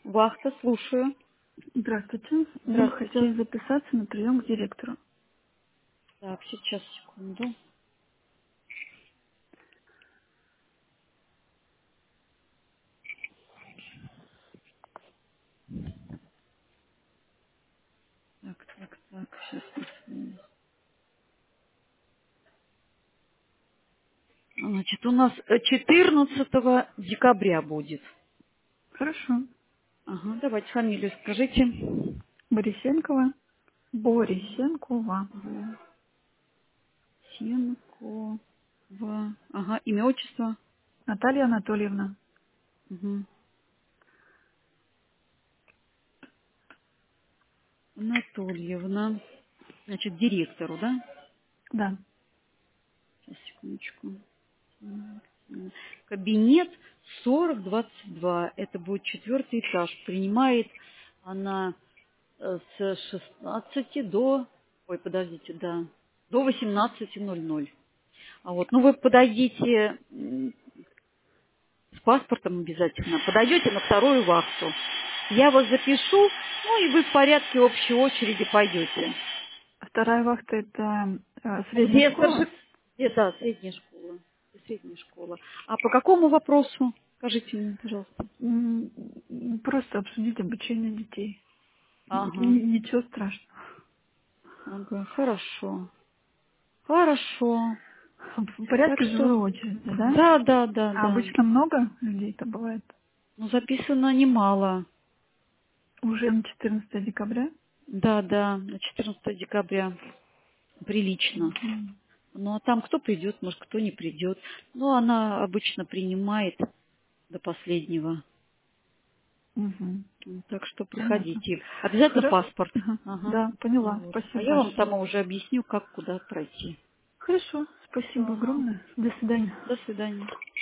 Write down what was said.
Вахта, слушаю. Здравствуйте. Мы бы Здравствуйте. хотели записаться на прием к директору. Так, сейчас, секунду. Так, сейчас. Значит, у нас 14 декабря будет. Хорошо. Ага, давайте фамилию скажите. Борисенкова. Борисенкова. Сенкова. Ага, имя, отчество. Наталья Анатольевна. Угу. Анатольевна. Значит, директору, да? Да. Сейчас, секундочку. Кабинет 4022. Это будет 4-й этаж. Принимает она с 16 до... Ой, подождите, да. До 18:00. А вот, ну вы подойдите с паспортом обязательно. Подойдете на вторую вахту. Я вас запишу, ну и вы в порядке общей очереди пойдете. Вторая вахта это средняя Где школа. Да, средняя школа. Средняя школа. А по какому вопросу? Скажите мне, пожалуйста. Просто обсудить обучение детей. Ага. Ничего страшного. Ага, хорошо. Хорошо. В Так порядке что, живой очереди, да? А да. обычно много людей-то бывает. Ну, записано немало. Уже на 14 декабря. Да, на 14 декабря. Прилично. Мгм. Ну, а там кто придет, может, кто не придет. Ну, она обычно принимает до последнего. Мгм. Так что Понятно. приходите. Обязательно Хоро- паспорт. Ага. Ага. Да, поняла. Вот. А Спасибо я вам большое. там уже объясню, как куда пройти. Хорошо, спасибо Ага. огромное. До свидания. До свидания.